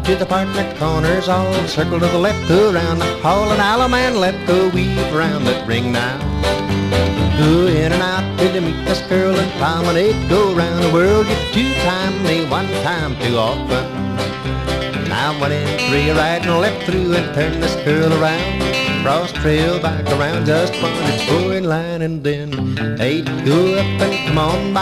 to the partner corners, all circle to the left, go around the hall and alum and left, go weave around that ring now. Go in and out till you meet this girl and promenade, go around the world, get two time, me one time too often. Now 1 and 3, right and left through and turn this girl around. Cross trail back around, just 1, it's 4 in line and then 8, go up and come on by.